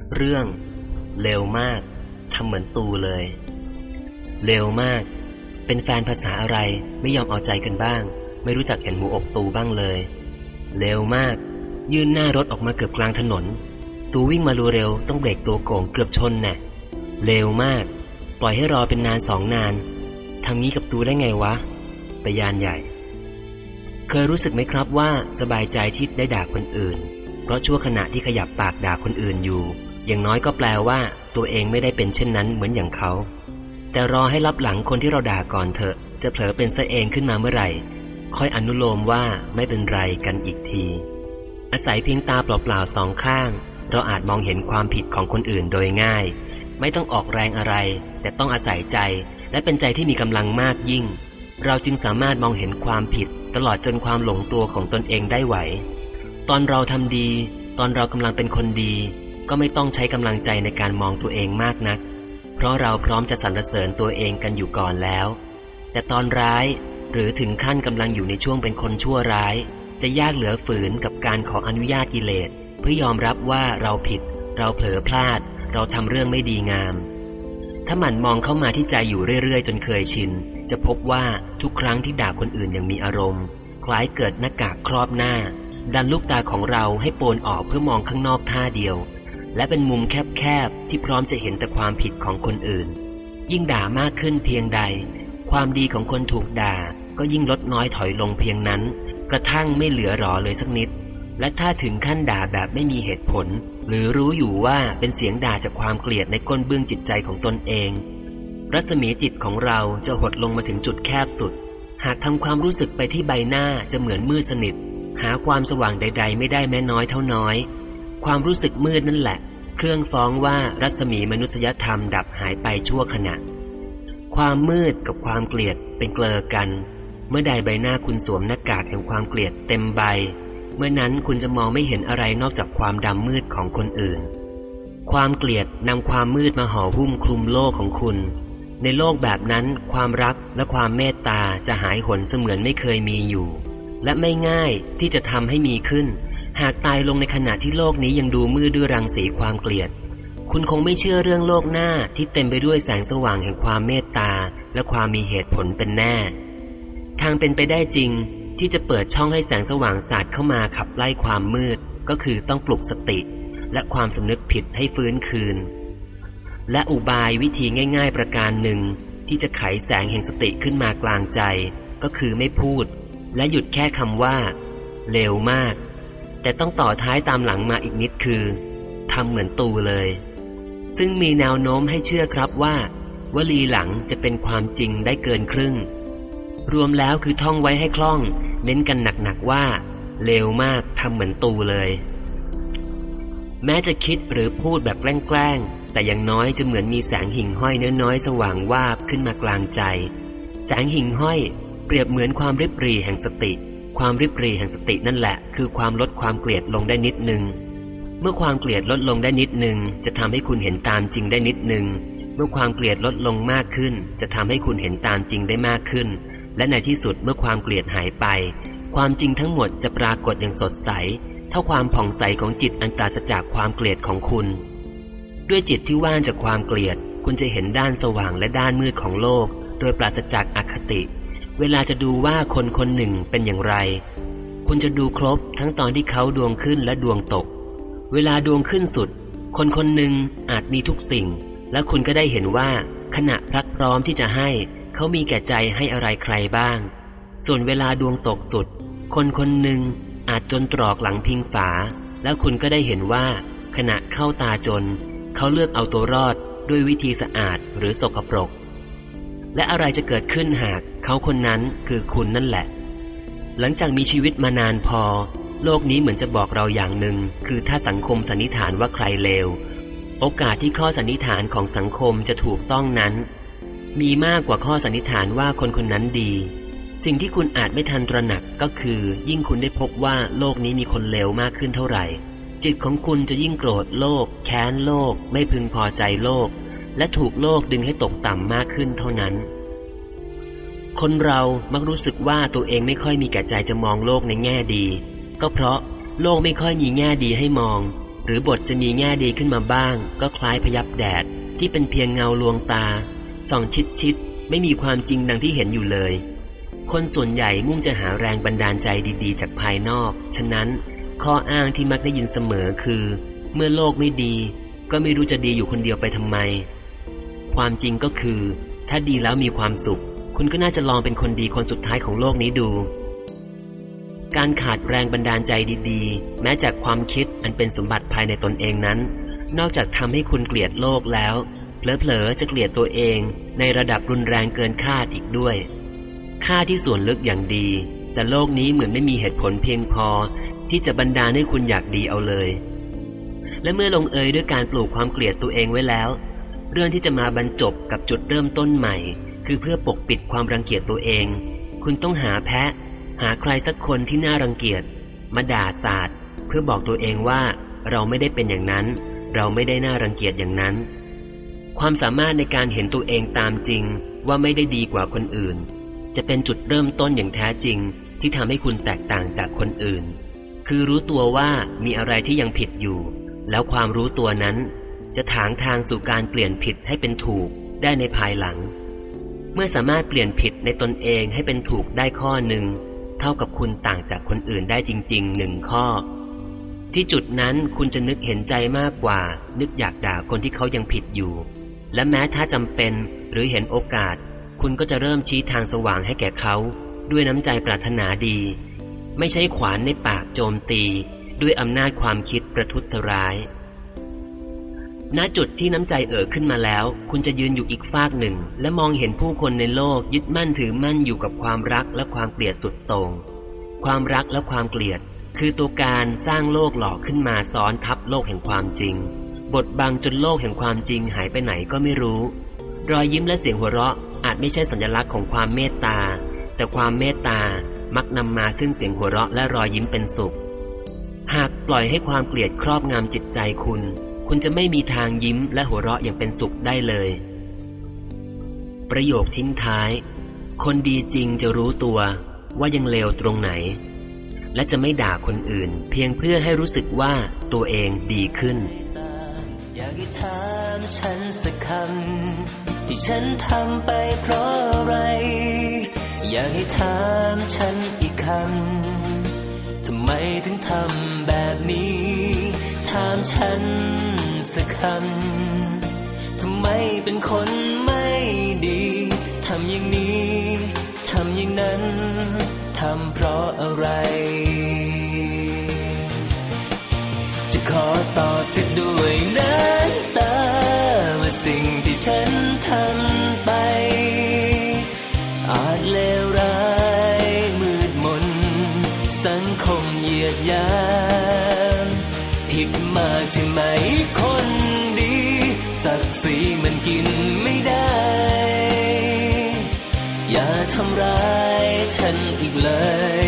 เรื่องเร็วมากทำเหมือนตูเลยเร็วมากเป็นแฟนภาษาอะไรไม่ยอมเอาใจกันบ้างไม่รู้จักเห็นหัวอกตูบ้างเลยเร็วมากยื่นหน้ารถออกมาเกือบกลางถนนตูวิ่งมาเร็วต้องเบรกตัวโก่งเกือบชนน่ะเร็วมากปล่อยให้รอเป็นนาน2 นานทำงี้กับตูได้ไงวะไปยานใหญ่เคยรู้สึกไหมครับว่าสบายใจที่ได้ด่าคนอื่นเพราะชั่วขณะที่ขยับปากด่าคนอื่นอยู่อย่างน้อยก็แปลว่าตัวเองไม่ได้เป็นเช่นนั้นเหมือนอย่างเขาแต่รอให้รับหลังคนที่เราด่าก่อนเถอะจะเผลอเป็นซะเองขึ้นมาเมื่อไหร่ค่อยอนุโลมว่าไม่เป็นไรกันอีกทีอาศัยเพียงตาเปล่าๆ2 ข้างเราอาจมองเห็นความผิดของคนอื่นโดยง่ายไม่ต้องออกแรงอะไรแต่ต้องอาศัยใจและเป็นใจที่มีกำลังมากยิ่งเราจึงสามารถมองเห็นความผิดตลอดจนความหลงตัวของตนเองได้ไหวตอนเราทำดีตอนเรากำลังเป็นคนดีก็ไม่ต้องใช้กำลังใจในการมองตัวเองมากนักเพราะเราพร้อมจะสรรเสริญตัวเองกันอยู่ก่อนแล้วแต่ตอนร้ายหรือถึงขั้นกำลังอยู่ในช่วงเป็นคนชั่วร้ายจะยากเหลือฝืนกับการขออนุญาตกิเลสเพื่อยอมรับว่าเราผิดเราเผลอพลาดเราทำเรื่องไม่ดีงามถ้าหมั่นมองเข้ามาที่ใจอยู่เรื่อยๆจนเคยชินจะพบว่าทุกครั้งที่ด่าคนอื่นอย่างมีอารมณ์คล้ายเกิดหน้ากากครอบหน้าดันลูกตาของเราให้โปนออกเพื่อมองข้างนอกท่าเดียวและเป็นมุมแคบๆที่พร้อมจะเห็นแต่ความผิดของคนอื่นยิ่งด่ามากขึ้นเพียงใดความดีของคนถูกด่าก็ยิ่งลดน้อยถอยลงเพียงนั้นกระทั่งไม่เหลือหรอเลยสักนิดและถ้าถึงขั้นด่าแบบไม่มีเหตุผลหรือรู้อยู่ว่าเป็นเสียงด่าจากความเกลียดในก้นเบื้องจิตใจของตนเองรัศมีจิตของเราจะหดลงมาถึงจุดแคบสุดหากทำความรู้สึกไปที่ใบหน้าจะเหมือนมืดสนิทหาความสว่างใดๆไม่ได้แม้น้อยเท่าน้อยความรู้สึกมืดนั่นแหละเครื่องฟ้องว่ารัศมีมนุษยธรรมดับหายไปชั่วขณะความมืดกับความเกลียดเป็นเกลอกันเมื่อใดใบหน้าคุณสวมหน้ากากแห่งความเกลียดเต็มใบเมื่อนั้นคุณจะมองไม่เห็นอะไรนอกจากความดำมืดของคนอื่นความเกลียดนำความมืดมาห่อหุ้มคลุมโลกของคุณในโลกแบบนั้นความรักและความเมตตาจะหายหนเสมือนไม่เคยมีอยู่และไม่ง่ายที่จะทำให้มีขึ้นหากตายลงในขณะที่โลกนี้ยังดูมืดด้วยรังสีความเกลียดคุณคงไม่เชื่อเรื่องโลกหน้าที่เต็มไปด้วยแสงสว่างแห่งความเมตตาและความมีเหตุผลเป็นแน่ทางเป็นไปได้จริงที่จะเปิดช่องให้แสงสว่างสาดเข้ามาขับไล่ความมืดก็คือต้องปลุกสติและความสำนึกผิดให้ฟื้นคืนและอุบายวิธีง่ายๆประการหนึ่งที่จะไขแสงแห่งสติขึ้นมากลางใจก็คือไม่พูดและหยุดแค่คำว่าเร็วมากแต่ต้องต่อท้ายตามหลังมาอีกนิดคือทำเหมือนตูเลยซึ่งมีแนวโน้มให้เชื่อครับว่าวลีหลังจะเป็นความจริงได้เกินครึ่งรวมแล้วคือท่องไว้ให้คล่องเน้นกันหนักๆว่าเร็วมากทำเหมือนตูเลยแม้จะคิดหรือพูดแบบแกล้งๆแต่อย่างน้อยจะเหมือนมีแสงหิ่งห้อยน้อยๆสว่างวาบขึ้นมากลางใจแสงหิ่งห้อยเปรียบเหมือนความริบหรี่แห่งสติความริบหรี่แห่งสตินั่นแหละคือความลดความเกลียดลงได้นิดนึงเมื่อความเกลียดลดลงได้นิดนึงจะทำให้คุณเห็นตามจริงได้นิดนึงเมื่อความเกลียดลดลงมากขึ้นจะทำให้คุณเห็นตามจริงได้มากขึ้นและในที่สุดเมื่อความเกลียดหายไปความจริงทั้งหมดจะปรากฏอย่างสดใสเท่าความผ่องใสของจิตอันปราศจากความเกลียดของคุณด้วยจิตที่ว่างจากความเกลียดคุณจะเห็นด้านสว่างและด้านมืดของโลกโดยปราศจากอคติเวลาจะดูว่าคนคนหนึ่งเป็นอย่างไรคุณจะดูครบทั้งตอนที่เขาดวงขึ้นและดวงตกเวลาดวงขึ้นสุดคนคนหนึ่งอาจมีทุกสิ่งและคุณก็ได้เห็นว่าขณะพรักพร้อมที่จะให้เขามีแก่ใจให้อะไรใครบ้างส่วนเวลาดวงตกสุดคนคนหนึ่งอาจจนตรอกหลังพิงฝาแล้วคุณก็ได้เห็นว่าขณะเข้าตาจนเขาเลือกเอาตัวรอดด้วยวิธีสะอาดหรือสกปรกและอะไรจะเกิดขึ้นหากเขาคนนั้นคือคุณนั่นแหละหลังจากมีชีวิตมานานพอโลกนี้เหมือนจะบอกเราอย่างหนึ่งคือถ้าสังคมสันนิษฐานว่าใครเลวโอกาสที่ข้อสันนิษฐานของสังคมจะถูกต้องนั้นมีมากกว่าข้อสันนิษฐานว่าคนคนนั้นดีสิ่งที่คุณอาจไม่ทันตระหนักก็คือยิ่งคุณได้พบว่าโลกนี้มีคนเลวมากขึ้นเท่าไหร่จิตของคุณจะยิ่งโกรธโลกแค้นโลกไม่พึงพอใจโลกและถูกโลกดึงให้ตกต่ำมากขึ้นเท่านั้นคนเรามักรู้สึกว่าตัวเองไม่ค่อยมีแก่ใจจะมองโลกในแง่ดีก็เพราะโลกไม่ค่อยมีแง่ดีให้มองหรือบทจะมีแง่ดีขึ้นมาบ้างก็คล้ายพยับแดดที่เป็นเพียงเงาลวงตาส่องชิดไม่มีความจริงดังที่เห็นอยู่เลยคนส่วนใหญ่มุ่งจะหาแรงบันดาลใจดีๆจากภายนอกฉะนั้นข้ออ้างที่มักได้ยินเสมอคือเมื่อโลกไม่ดีก็ไม่รู้จะดีอยู่คนเดียวไปทำไมความจริงก็คือถ้าดีแล้วมีความสุขคุณก็น่าจะลองเป็นคนดีคนสุดท้ายของโลกนี้ดูการขาดแรงบันดาลใจดีๆแม้จากความคิดอันเป็นสมบัติภายในตนเองนั้นนอกจากทำให้คุณเกลียดโลกแล้วเผลอๆจะเกลียดตัวเองในระดับรุนแรงเกินคาดอีกด้วยค่าที่ส่วนลึกอย่างดีแต่โลกนี้เหมือนไม่มีเหตุผลเพียงพอที่จะบันดาลให้คุณอยากดีเอาเลยและเมื่อลงเอยด้วยการปลูกความเกลียดตัวเองไว้แล้วเรื่องที่จะมาบรรจบกับจุดเริ่มต้นใหม่คือเพื่อปกปิดความรังเกียจตัวเองคุณต้องหาแพะหาใครสักคนที่น่ารังเกียจมาด่าสาดเพื่อบอกตัวเองว่าเราไม่ได้เป็นอย่างนั้นเราไม่ได้น่ารังเกียจอย่างนั้นความสามารถในการเห็นตัวเองตามจริงว่าไม่ได้ดีกว่าคนอื่นจะเป็นจุดเริ่มต้นอย่างแท้จริงที่ทำให้คุณแตกต่างจากคนอื่นคือรู้ตัวว่ามีอะไรที่ยังผิดอยู่แล้วความรู้ตัวนั้นจะถางทางสู่การเปลี่ยนผิดให้เป็นถูกได้ในภายหลังเมื่อสามารถเปลี่ยนผิดในตนเองให้เป็นถูกได้ข้อหนึ่งเท่ากับคุณต่างจากคนอื่นได้จริงๆ1ข้อที่จุดนั้นคุณจะนึกเห็นใจมากกว่านึกอยากด่าคนที่เขายังผิดอยู่และแม้ถ้าจำเป็นหรือเห็นโอกาสคุณก็จะเริ่มชี้ทางสว่างให้แก่เขาด้วยน้ำใจปรารถนาดีไม่ใช่ขวานในปากโจมตีด้วยอำนาจความคิดประทุษร้ายณจุดที่น้ำใจขึ้นมาแล้วคุณจะยืนอยู่อีกฟากหนึ่งและมองเห็นผู้คนในโลกยึดมั่นถือมั่นอยู่กับความรักและความเกลียดสุดโต่งความรักและความเกลียดคือตัวการสร้างโลกหลอกขึ้นมาซ้อนทับโลกแห่งความจริงบดบังจนโลกแห่งความจริงหายไปไหนก็ไม่รู้รอยยิ้มและเสียงหัวเราะอาจไม่ใช่สัญลักษณ์ของความเมตตาแต่ความเมตตามักนำมาซึ่งเสียงหัวเราะและรอยยิ้มเป็นสุขหากปล่อยให้ความเกลียดครอบงำจิตใจคุณจะไม่มีทางยิ้มและหัวเราะอย่างเป็นสุขได้เลยประโยคทิ้งท้ายคนดีจริงจะรู้ตัวว่ายังเลวตรงไหนและจะไม่ด่าคนอื่นเพียงเพื่อให้รู้สึกว่าตัวเองดีขึ้นอยากให้ถามฉันสักคำที่ฉันทำไปเพราะอะไรอยากให้ถามฉันอีกคำทำไมถึงทำแบบนี้ถามฉันสักคำทำไมเป็นคนไม่ดีทำอย่างนี้ทำอย่างนั้นทำเพราะอะไรจะขอตอบเธอด้วยน้ำตาว่าสิ่งที่ฉันทำไปอาจเลวร้ายมืดมนสังคมเหยียดหยามผิดมากใช่ไหมคนดีศักดิ์ศรีมันกินไม่ได้อย่าทำร้ายฉันอีกเลย